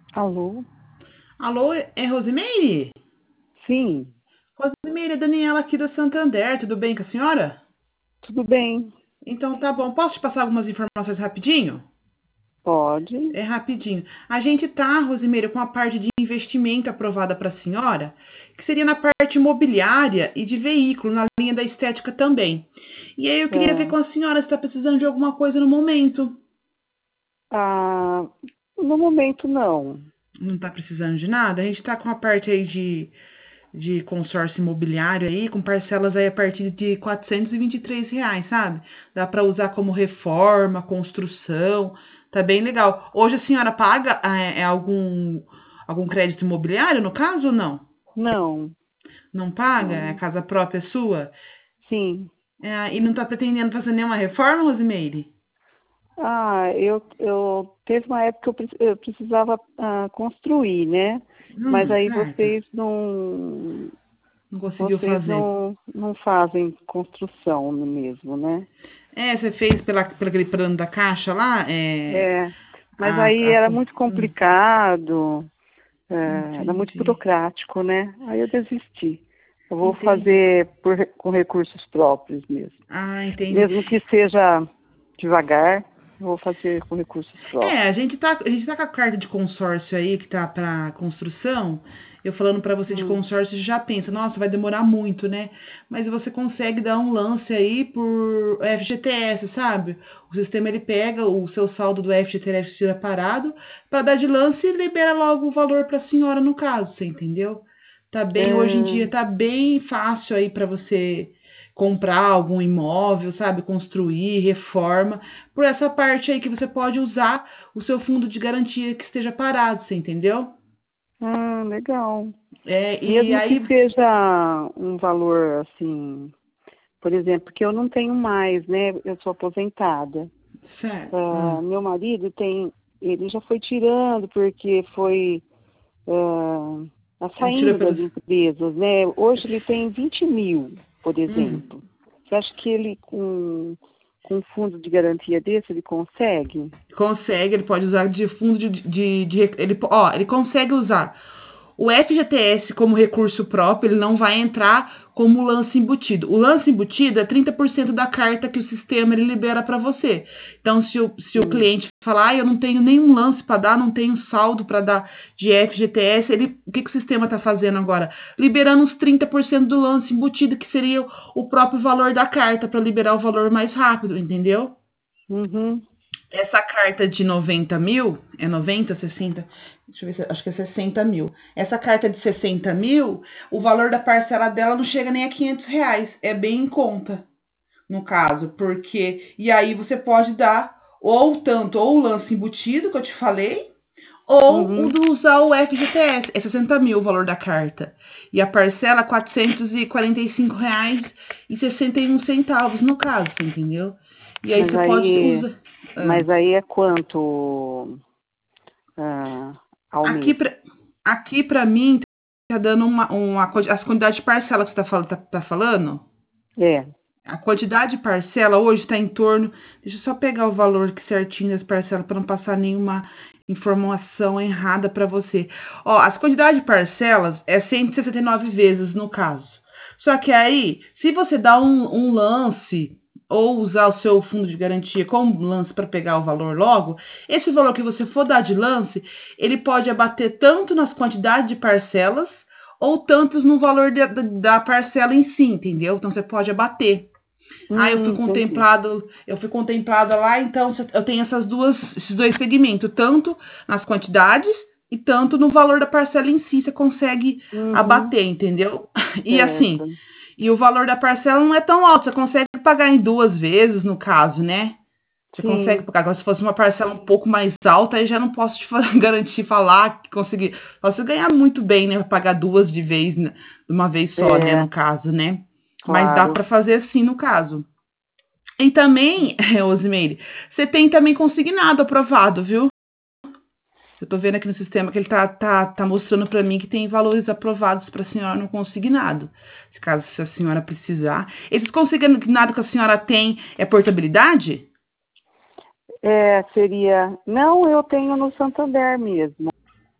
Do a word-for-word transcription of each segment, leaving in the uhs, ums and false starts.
Alô? Alô, é Rosimeire? Sim, Rosimeire, é Daniela aqui do Santander, tudo bem com a senhora? tudo bem? Então tá bom, posso te passar algumas informações rapidinho? Pode. É rapidinho. A gente tá, Rosimeire, com a parte de investimento aprovada para a senhora, que seria na parte imobiliária e de veículo, na linha da estética também. E aí eu queria ver É, com a senhora se está precisando de alguma coisa no momento. ah, no momento, não. Não está precisando de nada? A gente está com a parte aí de de consórcio imobiliário aí, com parcelas aí a partir de quatrocentos e vinte e três reais, sabe? Dá para usar como reforma, construção, tá bem legal. Hoje a senhora paga é, é algum, algum crédito imobiliário, no caso, ou não? Não, Não paga? É não. casa própria sua? Sim. É, e não tá pretendendo fazer nenhuma reforma, Rosimeire? Ah, eu, eu teve uma época que eu, pre- eu precisava ah, construir, né? Mas Hum, aí certo. vocês não, Não conseguiu vocês fazer. não, não fazem construção mesmo, né? É, você fez pela, pelo aquele plano da Caixa lá? É, É, mas a, aí a, era con- muito hum, complicado. É, era muito entendi. burocrático, né? Aí eu desisti. Eu vou Entendi. fazer por re- com recursos próprios mesmo. Ah, entendi. Mesmo que seja devagar, eu vou fazer com recursos É, próprios. a gente tá, a gente tá com a carta de consórcio aí que tá para construção. Eu falando para você de Hum, consórcio, você já pensa, nossa, vai demorar muito, né? Mas você consegue dar um lance aí por F G T S, sabe? O sistema ele pega o seu saldo do F G T S tira parado para dar de lance e libera logo o valor para a senhora no caso, você entendeu? Tá bem, hoje em dia é, tá bem fácil aí para você comprar algum imóvel, sabe? Construir, reforma, por essa parte aí que você pode usar o seu fundo de garantia que esteja parado, você entendeu? ah, legal. É, e Mesmo que aí, seja um valor assim, por exemplo, que eu não tenho mais, né? Eu sou aposentada. certo. Ah, Hum. meu marido tem, ele já foi tirando porque foi ah, a Ele tirou saindo das pelos. empresas, né? Hoje ele tem vinte mil, por Hum. exemplo. Você acha que ele, com, com um fundo de garantia desse, ele consegue? Consegue, ele pode usar de fundo de, de, de ele, ó, ele consegue usar o F G T S como recurso próprio, ele não vai entrar como lance embutido. O lance embutido é trinta por cento da carta que o sistema ele libera para você. Então, se o, se o Hum, cliente falar, ah, eu não tenho nenhum lance para dar, não tenho saldo para dar de F G T S, ele, o que, que o sistema está fazendo agora? Liberando os trinta por cento do lance embutido, que seria o próprio valor da carta, para liberar o valor mais rápido, entendeu? uhum, Essa carta de noventa mil, é noventa, sessenta, deixa eu ver, se- acho que é sessenta mil. Essa carta de sessenta mil, o valor da parcela dela não chega nem a quinhentos reais. É bem em conta, no caso, porque. E aí você pode dar ou tanto, ou o lance embutido, que eu te falei, ou o uhum. do usar o F G T S. É sessenta mil o valor da carta. E a parcela, quatrocentos e quarenta e cinco reais e sessenta e um centavos, no caso, você entendeu? E aí Mas você pode aí, usar. Ah. mas aí é quanto ah, ao Aqui mês? pra, aqui pra mim tá dando uma, uma quanti- as quantidades de parcela que você tá, fal- tá, tá falando. É. A quantidade de parcela hoje está em torno. Deixa eu só pegar o valor que certinho das parcelas para não passar nenhuma informação errada para você. Ó, as quantidades de parcelas é cento e sessenta e nove vezes no caso. Só que aí, se você dá um, um lance ou usar o seu fundo de garantia como lance para pegar o valor logo, esse valor que você for dar de lance, ele pode abater tanto nas quantidades de parcelas ou tantos no valor de- da, da parcela em si, entendeu? Então você pode abater. Ah, eu fui Hum, entendi. contemplado, eu fui contemplada lá, então eu tenho essas duas, esses dois segmentos, tanto nas quantidades e tanto no valor da parcela em si, você consegue Uhum, abater, entendeu? E assim, certo. e o valor da parcela não é tão alto, você consegue pagar em duas vezes, no caso, né? Você consegue Sim, pagar. Agora, se fosse uma parcela um pouco mais alta, aí já não posso te garantir falar que consegui. Posso ganhar muito bem, né? Pagar duas de vez, né, de uma vez só, né? é, No caso, né? Mas dá claro. para fazer assim no caso. E também, Osmeire, você tem também consignado aprovado, viu? Eu tô vendo aqui no sistema que ele tá, tá, tá mostrando para mim que tem valores aprovados para a senhora no consignado. Se caso se a senhora precisar. Esses consignados que a senhora tem é portabilidade? É, seria. Não, eu tenho no Santander mesmo.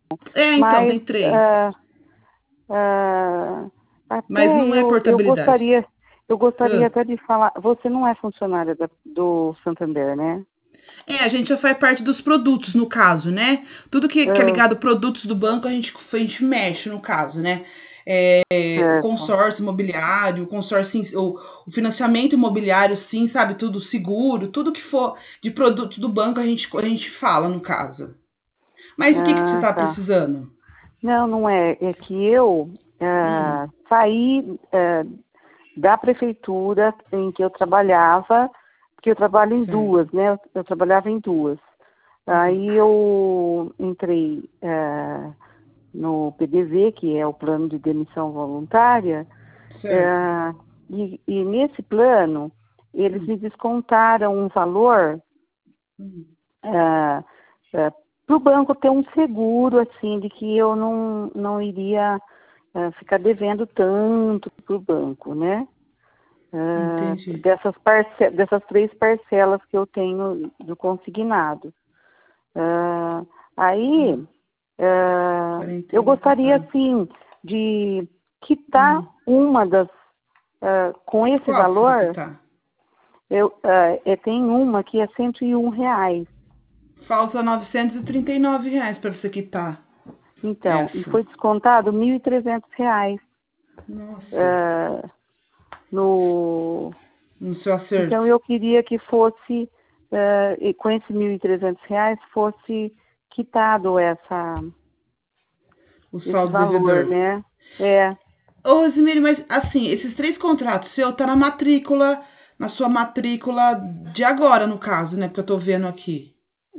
É, então, Mas, tem três. ah, ah, Mas até não é eu, eu portabilidade. gostaria, eu gostaria Ah. até de falar, você não é funcionária da- do Santander, né? É, a gente já faz parte dos produtos, no caso, né? Tudo que, que é Ah, ligado a produtos do banco, a gente, a gente mexe, no caso, né? É, o certo. consórcio imobiliário, o consórcio, o, o financiamento imobiliário, sim, sabe? Tudo seguro, tudo que for de produtos do banco, a gente, a gente fala, no caso. Mas o que, que você Ah, está tá. precisando? Não, não é. É que eu Hum, ah, saí ah, da prefeitura em que eu trabalhava, porque eu trabalho em certo. duas, né? Eu, eu trabalhava em duas. Hum, Aí eu entrei ah, no P D V, que é o plano de demissão voluntária, certo. ah, e, e nesse plano eles Hum, me descontaram um valor hum, para o banco ter um seguro, assim, de que eu não, não iria ah, ficar devendo tanto para o banco, né? Ah, entendi. dessas, parce dessas três parcelas que eu tenho do consignado. Ah, Hum, aí, ah, quarenta e eu um gostaria, total. assim, de quitar Hum, uma das, ah, com esse qual que você vai valor, quitar? eu, ah, é, tem uma que é cento e um reais. Falta novecentos e e trinta e nove reais para você quitar Então, e essa. foi descontado mil e trezentos reais Nossa, ah, no... no seu Então, acerto. eu queria que fosse, ah, e com esses mil e trezentos reais, fosse quitado essa, O esse saldo valor, devedor. né? É, Ô, Rosemary, mas assim, esses três contratos seu tá na matrícula, na sua matrícula de agora, no caso, né? Porque eu tô vendo aqui,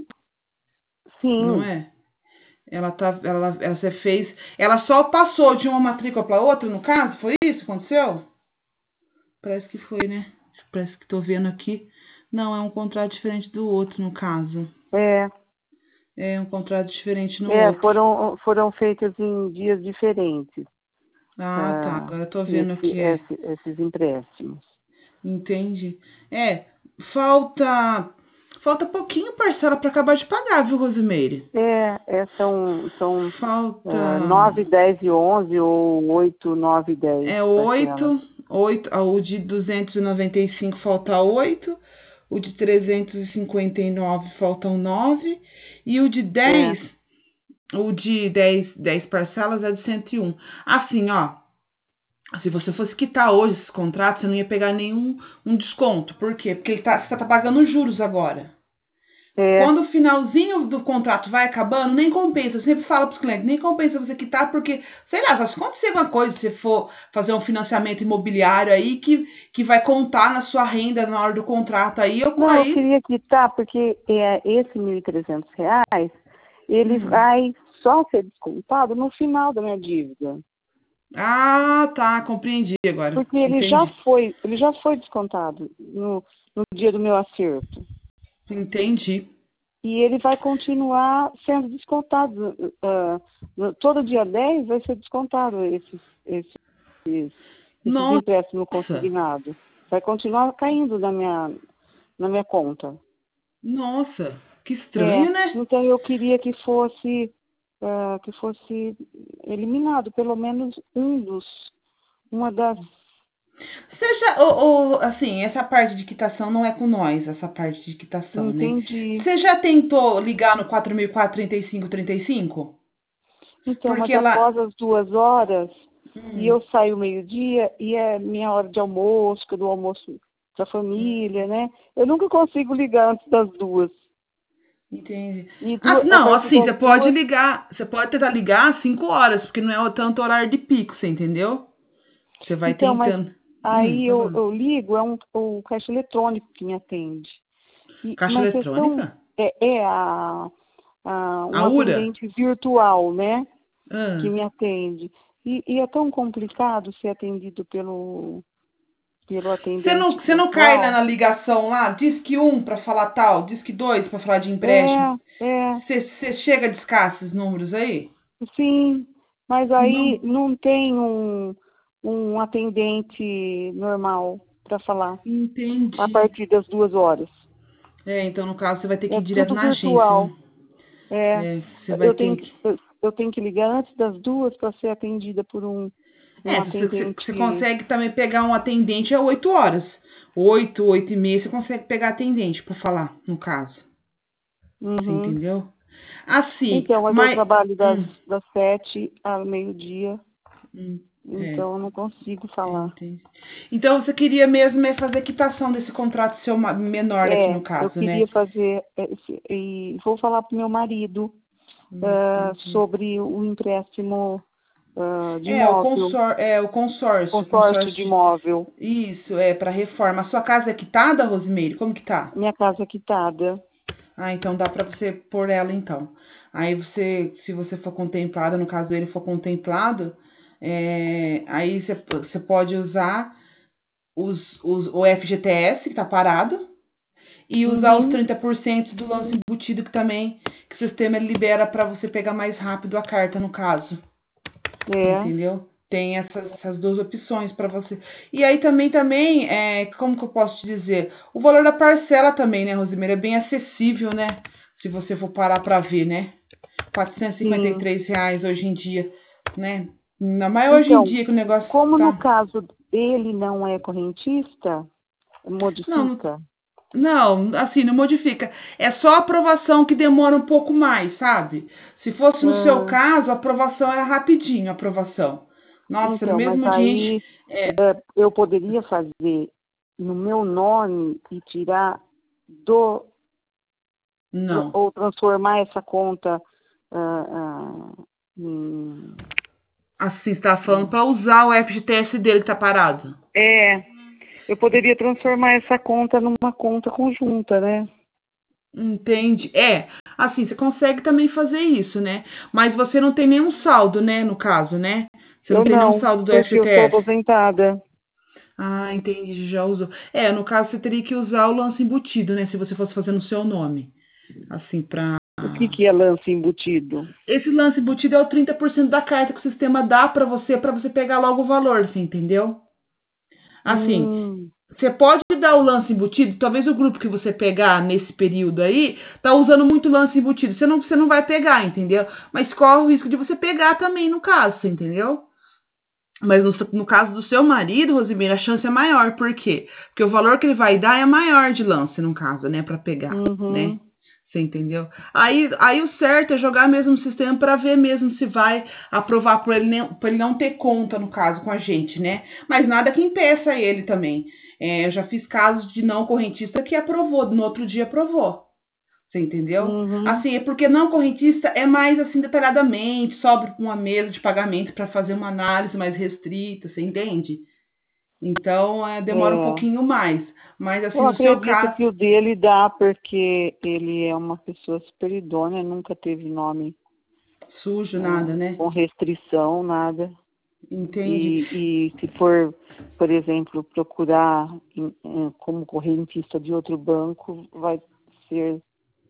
não sim. é? Ela tá, ela, ela você fez, ela só passou de uma matrícula para outra, no caso, foi isso que aconteceu? Parece que foi, né? Parece que tô vendo aqui. Não, é um contrato diferente do outro, no caso. É, É um contrato diferente no é, outro. foram, foram feitos em dias diferentes, Ah, tá. ah, Agora eu tô vendo esse, aqui, é. esse- esses empréstimos. Entendi. É, falta. Falta pouquinho parcela para acabar de pagar, viu, Rosimeire? É, é, são, são ah, Falta. nove, dez e onze ou oito, nove e dez É parcelas. oito. Oito. Ah, o de duzentos e noventa e cinco falta oito. O de trezentos e cinquenta e nove faltam nove. E o de É, dez. O de dez, dez parcelas é de cento e um. Assim, ó. Se você fosse quitar hoje esse contrato, você não ia pegar nenhum um desconto. Por quê? Porque ele tá, você está pagando juros agora. é, Quando o finalzinho do contrato vai acabando, nem compensa. Eu sempre falo para os clientes, nem compensa você quitar, porque, sei lá, se acontecer alguma coisa, se você for fazer um financiamento imobiliário aí, que, que vai contar na sua renda na hora do contrato aí, eu, não, eu aí. queria quitar, porque é, esse mil e trezentos reais, ele Hum. vai só ser descontado no final da minha dívida. Ah, tá, compreendi agora. Porque ele já Entendi. foi, ele já foi descontado no, no dia do meu acerto. Entendi. E ele vai continuar sendo descontado. ah, no- todo dia dez vai ser descontado esses, esses, esses empréstimos Nossa, consignados. Vai continuar caindo na minha, na minha conta. nossa, que É, estranho, né? então eu queria que fosse, ah, que fosse eliminado pelo menos um dos, uma das. Seja, ou, ou, assim, essa parte de quitação não é com nós, essa parte de quitação, né? Entendi. Você já tentou ligar no quatro mil e quatro, trinta e cinco, trinta e cinco? Então, mas Porque lá. após as duas horas, e Hum, eu saio meio-dia, e é minha hora de almoço, que eu dou almoço para a família, né? Eu nunca consigo ligar antes das duas. entendi. E Ah, duas, a não, partir assim, das você pode duas. ligar, você pode tentar ligar às cinco horas, porque não é tanto horário de pico, você entendeu? Você vai Então, mas tentando. Hum, aí vai eu, falando. eu ligo, é um, o caixa eletrônico que me atende. E, Caixa mas eles são, eletrônica? é, é a, a, A um URA? atendente virtual, né? Que Ah. me atende. E, e é tão complicado ser atendido pelo, pelo Você não, atendente você não cai na, virtual. na ligação lá, diz que um para falar tal, diz que dois para falar de empréstimo. É, é, Você, você chega a discar esses números aí? sim, mas aí Não. não tem um, um atendente normal para falar a Entendi. partir das duas horas. É, então no caso você vai ter que É ir direto tudo na agência, virtual. né? É, É, você vai eu ter tenho que. que, eu, eu tenho que ligar antes das duas para ser atendida por um, um É, você, você- você atendente. consegue também pegar um atendente a oito horas. Oito, oito e meia, você consegue pegar atendente para falar, no caso. Você Uhum. entendeu? Assim, Então, mas eu mas. trabalho das, Hum, das sete ao meio-dia, hum, é, então eu não consigo é, falar. entendi. Então você queria mesmo é fazer a quitação desse contrato seu ma- menor aqui É, no eu caso, né? queria fazer, esse- e vou falar para o meu marido Hum, ah, entendi. sobre o empréstimo ah, de É, o imóvel, consor, é, o consórcio, consórcio de consórcio. imóvel, Isso, é para reforma. A sua casa é quitada, Rosimeire? Como que tá? minha casa quitada. Ah, então dá para você pôr ela então. Aí você, se você for contemplada, no caso dele for contemplado, é, aí você, você pode usar os, os, o F G T S, que tá parado, e usar os Uhum, trinta por cento do lance embutido que também que o sistema libera para você pegar mais rápido a carta, no caso. é, Entendeu? Tem essas, essas duas opções para você. E aí também, também, é, como que eu posso te dizer? O valor da parcela também, né, Rosimeira? É bem acessível, né? Se você for parar para ver, né? quatrocentos e cinquenta e sim. três reais hoje em dia, né? Ainda mais hoje em Então, dia que o negócio como no tá... caso ele não é correntista, Não, modifica? não, assim, não modifica. É só a aprovação que demora um pouco mais, sabe? Se fosse no seu Ah, caso, a aprovação era rapidinho, a aprovação. Nossa, no então, mas mesmo dia a gente... aí é, eu poderia fazer no meu nome e tirar do tra- Não. ou transformar essa conta ah, ah, em... Assim, você tá falando para usar o F G T S dele que tá parado. É, eu poderia transformar essa conta numa conta conjunta, né? Entende? É, assim, você consegue também fazer isso, né? Mas você não tem nenhum saldo, né, no caso, né? Você não Eu tem nenhum não, saldo do porque eu sou F G T S. aposentada. Ah, entendi, já usou. É, no caso você teria que usar o lance embutido, né? Se você fosse fazer no seu nome. Assim, pra. O que que é lance embutido? Esse lance embutido é o trinta por cento da carta que o sistema dá pra você, pra você pegar logo o valor, você entendeu? Assim, Hum, você pode dar o lance embutido, talvez o grupo que você pegar nesse período aí, tá usando muito lance embutido. Você não, você não vai pegar, entendeu? Mas corre o risco de você pegar também no caso, você entendeu? Mas no, no caso do seu marido, Rosimeira, a chance é maior. Por quê? Porque o valor que ele vai dar é maior de lance, no caso, né? Pra pegar, né? uhum, Você entendeu? Aí, aí o certo é jogar mesmo no sistema para ver mesmo se vai aprovar por ele, nem- por ele não ter conta, no caso, com a gente, né? Mas nada que impeça ele também. É, eu já fiz casos de não correntista que aprovou, no outro dia aprovou. Você entendeu? uhum, Assim, é porque não correntista é mais assim detalhadamente, sobre uma mesa de pagamento para fazer uma análise mais restrita, você entende? Então, é, demora um é. pouquinho mais. Mas assim, Eu no seu acredito caso, que o dele dá porque ele é uma pessoa super idônea, nunca teve nome sujo, nada, ah, né? com restrição, nada. Entende? E, e se for, por exemplo, procurar em- em- como correntista de outro banco, vai ser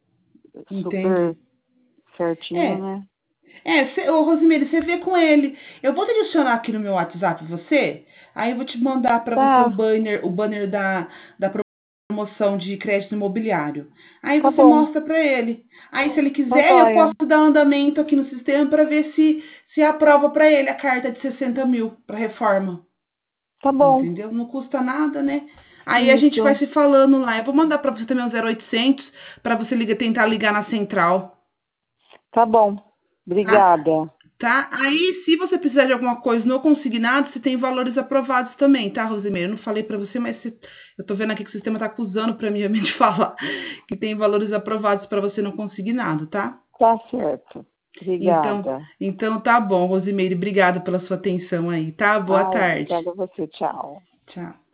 Entende? super certinho, É, né? é, cê, ô Rosemary, você vê com ele. Eu vou te adicionar aqui no meu WhatsApp você, aí eu vou te mandar para você o Tá, banner, o banner da, da promoção de crédito imobiliário. Aí tá você bom, mostra para ele. Aí se ele tá quiser, eu joia. posso dar andamento aqui no sistema para ver se se aprova para ele a carta de sessenta mil para reforma. Tá bom, Entendeu? Não custa nada, né? Aí a gente vai isso. se falando lá. Eu vou mandar para você também o zero oitocentos para você liga, tentar ligar na central. Tá bom. Tá? Obrigada. Tá? Aí, se você precisar de alguma coisa no consignado, você tem valores aprovados também, tá, Rosimeira? Eu não falei pra você, mas se- eu tô vendo aqui que o sistema tá acusando pra mim realmente falar que tem valores aprovados pra você no consignado, tá? Tá certo. Então, Obrigada. então tá bom, Rosimeire. Obrigada pela sua atenção aí, tá? Boa Ah, tarde. obrigada a você. Tchau. Tchau.